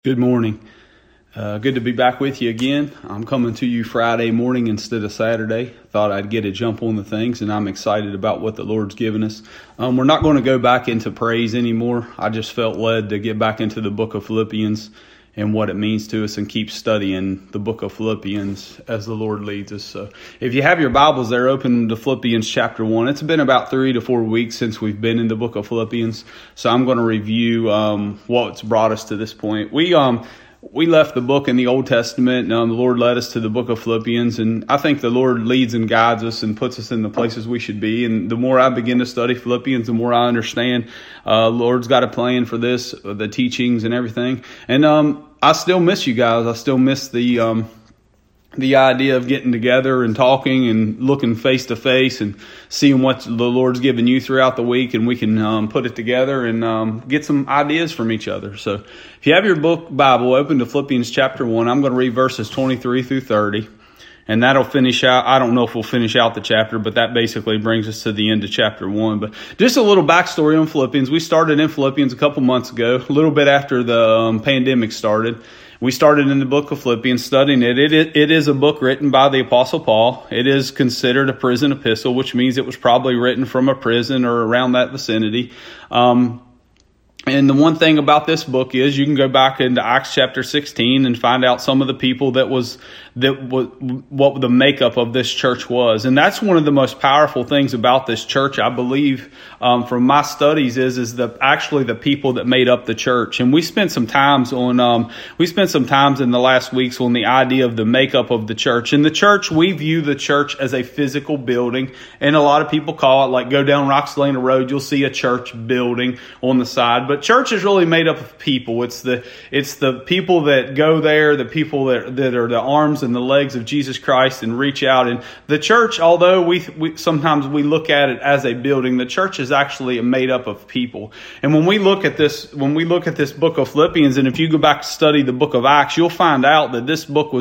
Good morning. Good to be back with you again. I'm coming to you Friday morning instead of Saturday. Thought I'd get a jump on the things, and I'm excited about what the Lord's given us. We're not going to go back into praise anymore. I just felt led to get back into the book of Philippians and what it means to us and keep studying the book of Philippians as the Lord leads us. So if you have your Bibles there, open to Philippians chapter 1. It's been about 3 to 4 weeks since we've been in the book of Philippians. So I'm going to review what's brought us to this point. We left the book in the Old Testament, and the Lord led us to the book of Philippians, and I think the Lord leads and guides us and puts us in the places we should be. And the more I begin to study Philippians, the more I understand Lord's got a plan for this, the teachings and everything. And I still miss you guys. I still miss the idea of getting together and talking and looking face to face and seeing what the Lord's given you throughout the week, and we can put it together and get some ideas from each other. So if you have your Bible open to Philippians chapter 1, I'm going to read verses 23 through 30, and that'll finish out. I don't know if we'll finish out the chapter, but that basically brings us to the end of chapter 1. But just a little backstory on Philippians. We started in Philippians a couple months ago, a little bit after the pandemic started. We started in the book of Philippians studying it. It is a book written by the Apostle Paul. It is considered a prison epistle, which means it was probably written from a prison or around that vicinity. And the one thing about this book is you can go back into Acts chapter 16 and find out some of the people what the makeup of this church was. And that's one of the most powerful things about this church, I believe, from my studies is actually the people that made up the church. And we spent some times in the last weeks on the idea of the makeup of the church. In the church, we view the church as a physical building, and a lot of people call it, like, go down Roxelana Road, you'll see a church building on the side. But church is really made up of people. It's the people that go there, the people that are the arms and the legs of Jesus Christ and reach out. And the church, although we sometimes we look at it as a building, the church is actually made up of people. And when we look at this book of Philippians, and if you go back to study the book of Acts, you'll find out that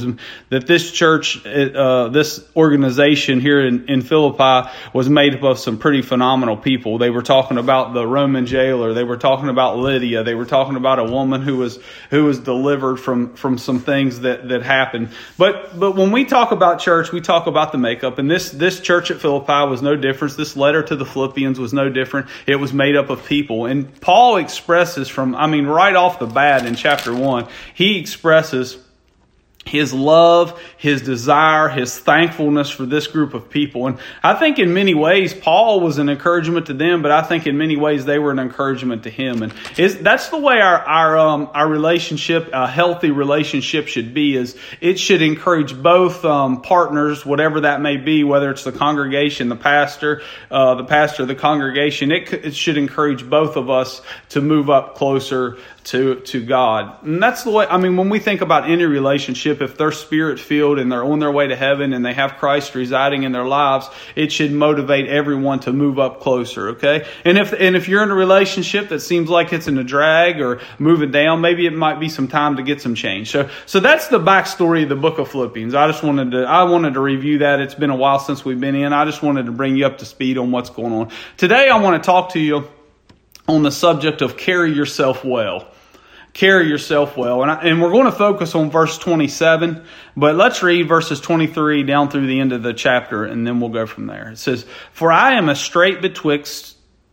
this church, this organization here in Philippi was made up of some pretty phenomenal people. They were talking about the Roman jailer. They were talking about Lydia. They were talking about a woman who was delivered from some things that happened. But when we talk about church, we talk about the makeup. And this church at Philippi was no different. This letter to the Philippians was no different. It was made up of people. And Paul expresses right off the bat in chapter 1, he expresses his love, his desire, his thankfulness for this group of people. And I think in many ways, Paul was an encouragement to them, but I think in many ways they were an encouragement to him. And that's the way our relationship, a healthy relationship should be, is it should encourage both partners, whatever that may be, whether it's the congregation, the pastor, the congregation. It should encourage both of us to move up closer to God. And that's the way, when we think about any relationship, if they're spirit-filled and they're on their way to heaven and they have Christ residing in their lives, it should motivate everyone to move up closer, okay? And if you're in a relationship that seems like it's in a drag or moving down, maybe it might be some time to get some change. So that's the backstory of the book of Philippians. I wanted to review that. It's been a while since we've been in. I just wanted to bring you up to speed on what's going on. Today I want to talk to you on the subject of carry yourself well. Carry yourself well. And we're going to focus on verse 27, but let's read verses 23 down through the end of the chapter, and then we'll go from there. It says, "For I am a strait betwixt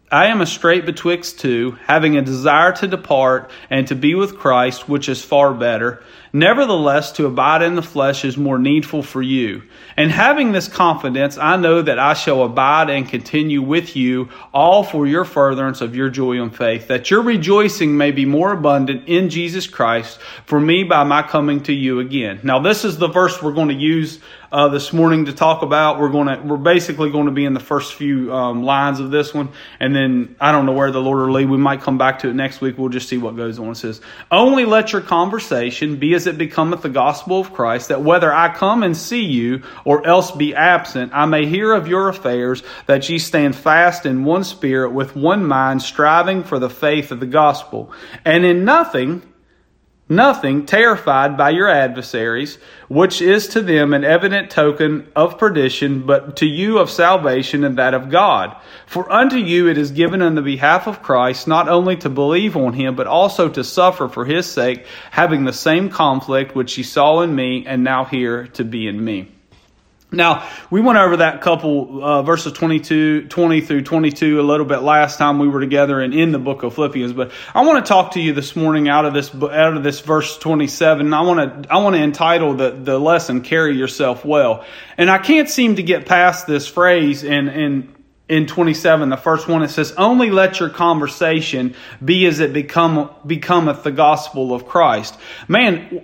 two, having a desire to depart and to be with Christ, which is far better. Nevertheless, to abide in the flesh is more needful for you. And having this confidence, I know that I shall abide and continue with you, all for your furtherance of your joy and faith, that your rejoicing may be more abundant in Jesus Christ for me by my coming to you again." Now, this is the verse we're going to use this morning to talk about. We're basically going to be in the first few lines of this one, and then I don't know where the Lord will lead. We might come back to it next week. We'll just see what goes on. It says, "Only let your conversation be as it becometh the gospel of Christ, that whether I come and see you or else be absent, I may hear of your affairs, that ye stand fast in one spirit, with one mind, striving for the faith of the gospel, and in nothing nothing, terrified by your adversaries, which is to them an evident token of perdition, but to you of salvation and that of God. For unto you it is given on the behalf of Christ, not only to believe on him, but also to suffer for his sake, having the same conflict which ye saw in me, and now hear to be in me. Now, we went over that couple verses 20 through 22 a little bit last time we were together and in the book of Philippians, but I want to talk to you this morning out of this verse 27. I want to entitle the lesson, Carry Yourself Well. And I can't seem to get past this phrase in 27, the first one. It says, only let your conversation be as it becometh the gospel of Christ. Man,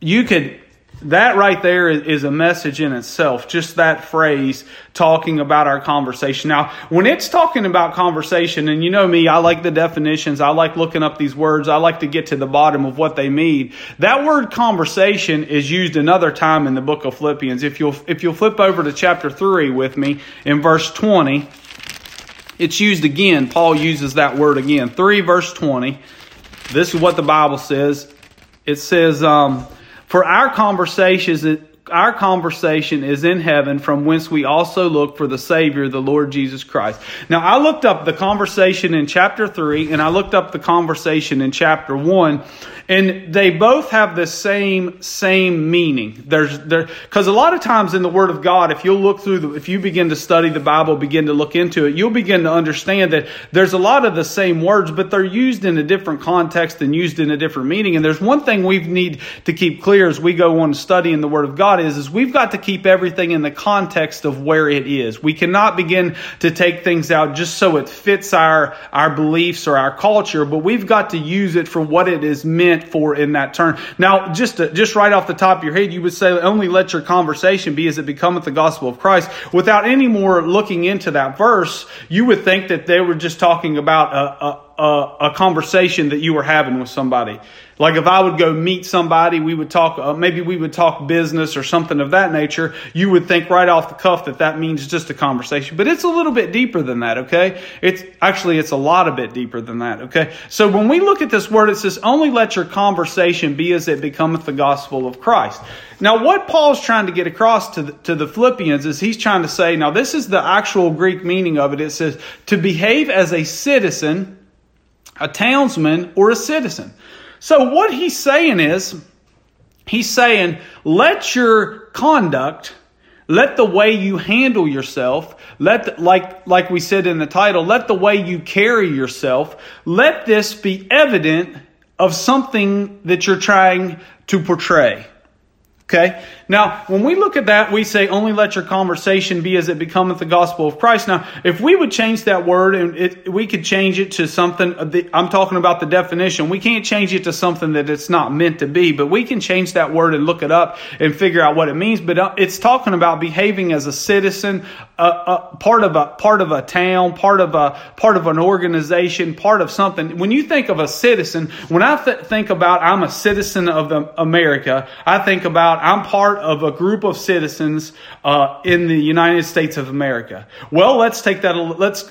that right there is a message in itself. Just that phrase talking about our conversation. Now, when it's talking about conversation, and you know me, I like the definitions. I like looking up these words. I like to get to the bottom of what they mean. That word conversation is used another time in the book of Philippians. If you'll flip over to chapter 3 with me in verse 20, it's used again. Paul uses that word again. 3 verse 20. This is what the Bible says. It says, for our conversation is in heaven, from whence we also look for the Savior, the Lord Jesus Christ. Now, I looked up the conversation in chapter 3, and I looked up the conversation in chapter 1, and they both have the same meaning. Because a lot of times in the Word of God, if you begin to study the Bible, begin to look into it, you'll begin to understand that there's a lot of the same words, but they're used in a different context and used in a different meaning. And there's one thing we need to keep clear as we go on studying the Word of God is we've got to keep everything in the context of where it is. We cannot begin to take things out just so it fits our beliefs or our culture, but we've got to use it for what it is meant for in that turn. Now, just right off the top of your head, you would say, only let your conversation be as it becometh the gospel of Christ. Without any more looking into that verse, you would think that they were just talking about a conversation that you were having with somebody. Like if I would go meet somebody, we would talk, maybe we would talk business or something of that nature. You would think right off the cuff that means just a conversation. But it's a little bit deeper than that, okay? It's a lot a bit deeper than that, okay? So when we look at this word, it says, only let your conversation be as it becometh the gospel of Christ. Now, what Paul's trying to get across to the Philippians is he's trying to say, now this is the actual Greek meaning of it. It says to behave as a citizen, a townsman, or a citizen. So what he's saying is, let your conduct, let the way you handle yourself, like we said in the title, let the way you carry yourself, let this be evident of something that you're trying to portray. Okay. Now, when we look at that, we say, only let your conversation be as it becometh the gospel of Christ. Now, if we would change that word and we could change it to something, I'm talking about the definition. We can't change it to something that it's not meant to be, but we can change that word and look it up and figure out what it means. But it's talking about behaving as a citizen, part of a town, part of an organization, part of something. When you think of a citizen, when I think about I'm a citizen of America, I think about I'm part of a group of citizens in the United States of America. Well, let's take that. Let's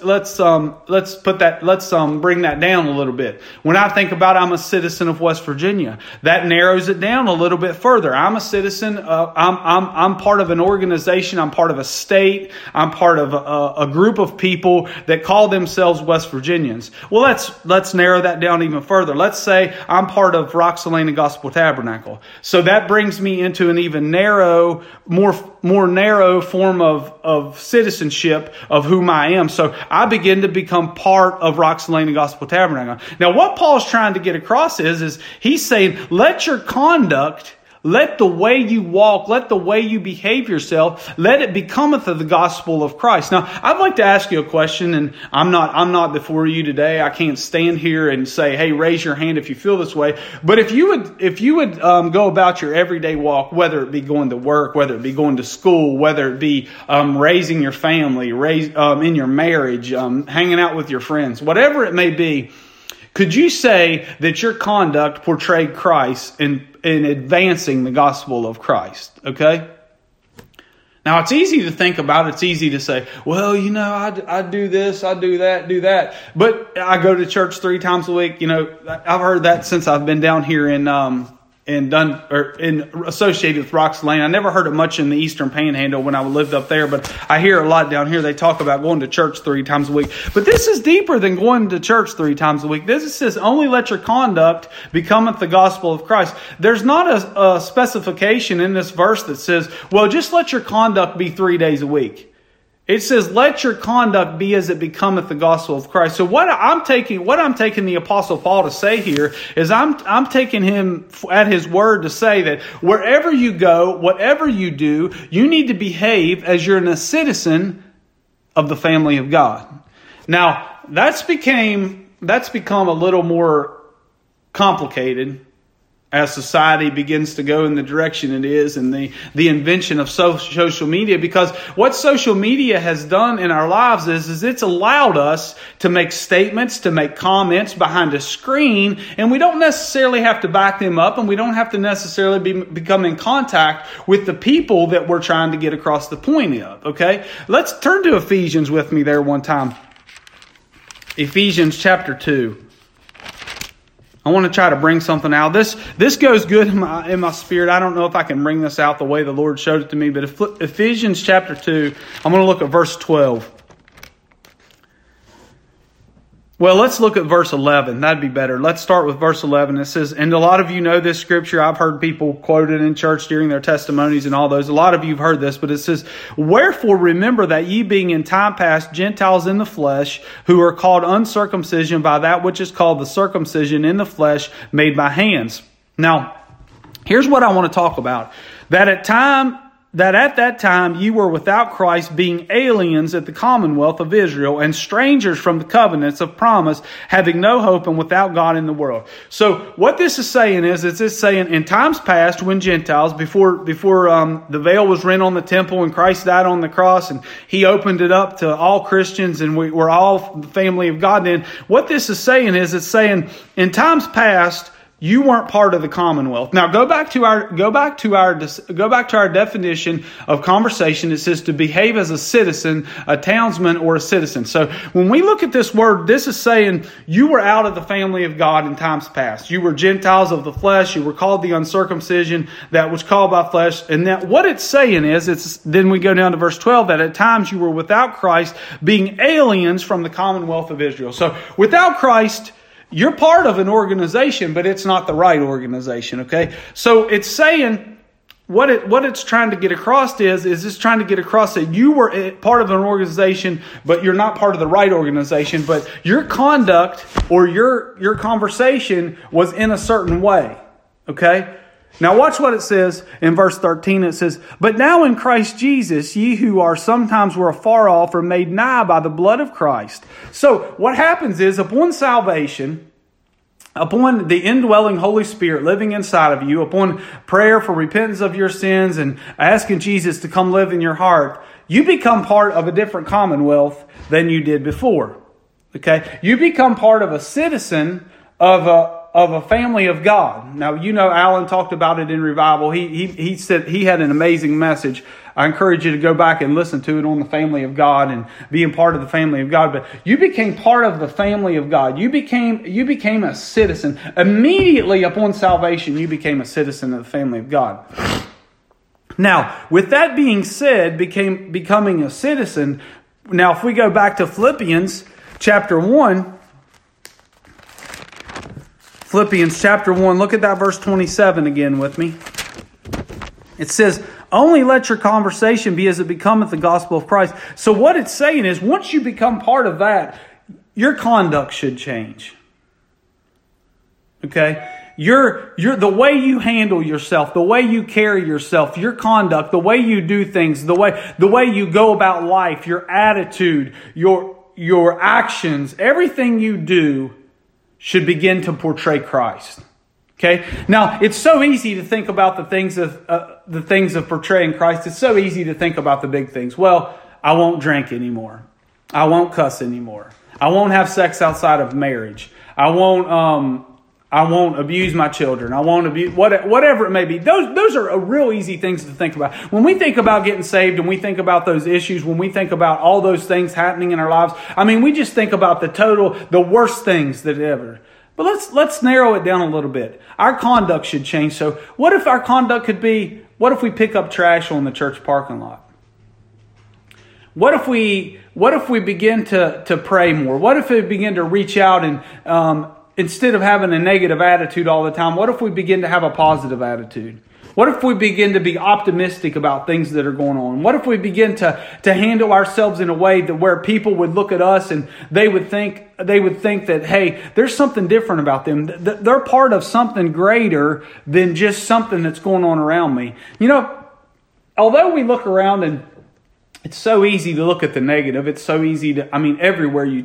bring that down a little bit. When I think about I'm a citizen of West Virginia, that narrows it down a little bit further. I'm a citizen. I'm part of an organization. I'm part of a state. I'm part of a group of people that call themselves West Virginians. Well, let's narrow that down even further. Let's say I'm part of Rock Salina Gospel Tabernacle. So that brings me into an even narrow, more narrow form of citizenship of whom I am. So I begin to become part of Rock Salina Gospel Tabernacle. Now, what Paul's trying to get across is he's saying, let your conduct, let the way you walk, let the way you behave yourself, let it becometh of the gospel of Christ. Now, I'd like to ask you a question, and I'm not before you today. I can't stand here and say, hey, raise your hand if you feel this way. But if you would go about your everyday walk, whether it be going to work, whether it be going to school, whether it be raising your family, in your marriage, hanging out with your friends, whatever it may be, could you say that your conduct portrayed Christ in advancing the gospel of Christ? Okay? Now, it's easy to think about. It's easy to say, well, I do this, I do that. But I go to church 3 times a week. I've heard that since I've been down here in associated with Roxy Lane. I never heard it much in the Eastern Panhandle when I lived up there, but I hear a lot down here. They talk about going to church 3 times a week. But this is deeper than going to church 3 times a week. This says, only let your conduct becometh the gospel of Christ. There's not a specification in this verse that says, well, just let your conduct be 3 days a week. It says, let your conduct be as it becometh the gospel of Christ. So what I'm taking the Apostle Paul to say here is I'm taking him at his word to say that wherever you go, whatever you do, you need to behave as you're a citizen of the family of God. Now, that's become a little more complicated as society begins to go in the direction it is, and the invention of social media. Because what social media has done in our lives is it's allowed us to make statements, to make comments behind a screen, and we don't necessarily have to back them up, and we don't have to necessarily become in contact with the people that we're trying to get across the point of. Okay? Let's turn to Ephesians with me there one time. Ephesians chapter 2. I want to try to bring something out. This goes good in my spirit. I don't know if I can bring this out the way the Lord showed it to me, but Ephesians chapter 2, I'm going to look at verse 12. Well, let's look at verse 11. That'd be better. Let's start with verse 11. It says, and a lot of you know this scripture. I've heard people quote it in church during their testimonies and all those. A lot of you have heard this, but it says, wherefore remember that ye being in time past Gentiles in the flesh, who are called uncircumcision by that which is called the circumcision in the flesh made by hands. Now, here's what I want to talk about. That at that time you were without Christ, being aliens at the commonwealth of Israel, and strangers from the covenants of promise, having no hope and without God in the world. So what this is saying is, it's saying in times past when Gentiles, before the veil was rent on the temple and Christ died on the cross and He opened it up to all Christians and we're all the family of God, then what this is saying is, it's saying in times past, you weren't part of the commonwealth. Now go back to our definition of conversation. It says to behave as a citizen, a townsman, or a citizen. So when we look at this word, this is saying you were out of the family of God in times past. You were Gentiles of the flesh. You were called the uncircumcision that was called by flesh. And that what it's saying is, then we go down to verse 12, that at times you were without Christ, being aliens from the commonwealth of Israel. So without Christ, you're part of an organization, but it's not the right organization, okay? So it's saying, what it's trying to get across is it's trying to get across that you were part of an organization, but you're not part of the right organization, but your conduct or your conversation was in a certain way, okay? Now watch what it says in verse 13. It says, but now in Christ Jesus, ye who are sometimes were afar off are made nigh by the blood of Christ. So what happens is, upon salvation, upon the indwelling Holy Spirit living inside of you, upon prayer for repentance of your sins and asking Jesus to come live in your heart, you become part of a different commonwealth than you did before. Okay? You become part of a citizen of a family of God. Now, you know, Alan talked about it in revival. He said he had an amazing message. I encourage you to go back and listen to it on the family of God and being part of the family of God. But you became part of the family of God. You became a citizen. Immediately upon salvation, you became a citizen of the family of God. Now, with that being said, becoming a citizen. Now, if we go back to Philippians chapter 1, Philippians chapter 1, look at that verse 27 again with me. It says, only let your conversation be as it becometh the gospel of Christ. So what it's saying is, once you become part of that, your conduct should change. Okay? You're the way you handle yourself, the way you carry yourself, your conduct, the way you do things, the way you go about life, your attitude, your actions, everything you do should begin to portray Christ. Okay. Now it's so easy to think about the things of portraying Christ. It's so easy to think about the big things. Well, I won't drink anymore. I won't cuss anymore. I won't have sex outside of marriage. I won't abuse my children. I won't abuse whatever it may be. Those are real easy things to think about. When we think about getting saved and we think about those issues, when we think about all those things happening in our lives, I mean, we just think about the worst things that ever. But let's narrow it down a little bit. Our conduct should change. So what if our conduct could be, what if we pick up trash on the church parking lot? What if we begin to pray more? What if we begin to reach out and instead of having a negative attitude all the time, what if we begin to have a positive attitude? What if we begin to be optimistic about things that are going on? What if we begin to handle ourselves in a way that where people would look at us and they would think that, hey, there's something different about them. They're part of something greater than just something that's going on around me. You know, although we look around and it's so easy to look at the negative, it's so easy to, everywhere you